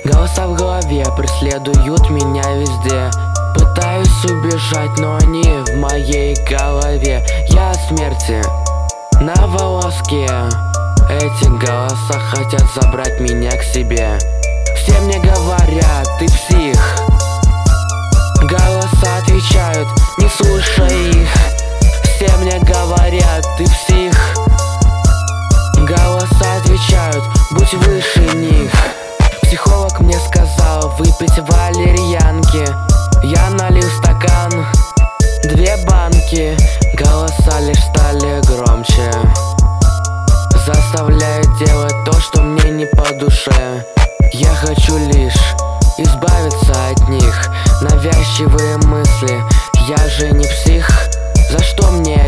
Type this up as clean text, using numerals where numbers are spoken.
Голоса в голове преследуют меня везде. Пытаюсь убежать, но они в моей голове. Я от смерти на волоске. Эти голоса хотят забрать меня к себе. Все мне говорят, ты псих. Голоса отвечают, не слушай их. Все мне говорят, ты псих. Голоса отвечают, будь выше них. Психолог мне сказал выпить валерьянки. Я налил стакан, 2 банки. Голоса лишь стали громче, заставляют делать то, что мне не по душе. Я хочу лишь избавиться от них. Навязчивые мысли, я же не псих. За что мне